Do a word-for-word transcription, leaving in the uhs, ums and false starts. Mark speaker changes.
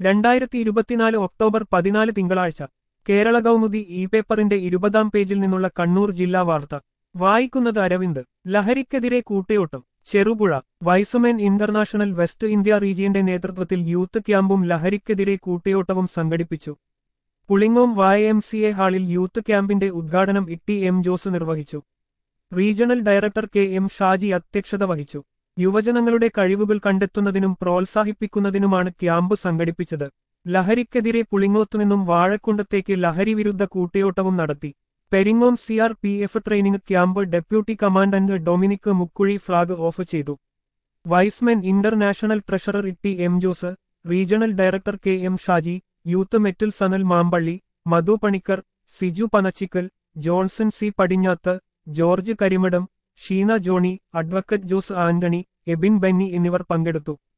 Speaker 1: രണ്ടായിരത്തി ഇരുപത്തിനാല് ഒക്ടോബർ പതിനാല് തിങ്കളാഴ്ച കേരള കൗമുദി ഇ പേപ്പറിന്റെ ഇരുപതാം പേജിൽ നിന്നുള്ള കണ്ണൂർ ജില്ലാ വാർത്ത വായിക്കുന്നത് അരവിന്ദ്. ലഹരിക്കെതിരെ കൂട്ടയോട്ടം Cherupuzha. Y's men international West India റീജിയന്റെ നേതൃത്വത്തിൽ യൂത്ത് ക്യാമ്പും ലഹരിക്കെതിരെ കൂട്ടയോട്ടവും സംഘടിപ്പിച്ചു. Pulingome Y M C A ഹാളിൽ യൂത്ത് ക്യാമ്പിന്റെ ഉദ്ഘാടനം ഇ എം ജോസ് നിർവഹിച്ചു. Regional director K M Shaji അധ്യക്ഷത വഹിച്ചു. യുവജനങ്ങളുടെ കഴിവുകൾ കണ്ടെത്തുന്നതിനും പ്രോത്സാഹിപ്പിക്കുന്നതിനുമാണ് ക്യാമ്പ് സംഘടിപ്പിച്ചത്. ലഹരിക്കെതിരെ പുളിങ്ങോത്തുനിന്നും വാഴക്കുണ്ടത്തേക്ക് ലഹരി വിരുദ്ധ കൂട്ടയോട്ടവും നടത്തി. Peringome C R P F training camp deputy commandant Dominic Mukkuzhi flag off ചെയ്തു. Y's men international treasurer T M Jose, regional director K M Shaji, youth മെറ്റിൽ സനൽ മാമ്പള്ളി, മധു പണിക്കർ, സിജു പനച്ചിക്കൽ, ജോൺസൺ സി പടിഞ്ഞാത്ത്, ജോർജ് കരിമഠം, ഷീന ജോണി, അഡ്വക്കറ്റ് ജോസ് ആന്റണി, എബിൻ ബെന്നി എന്നിവർ പങ്കെടുത്തു.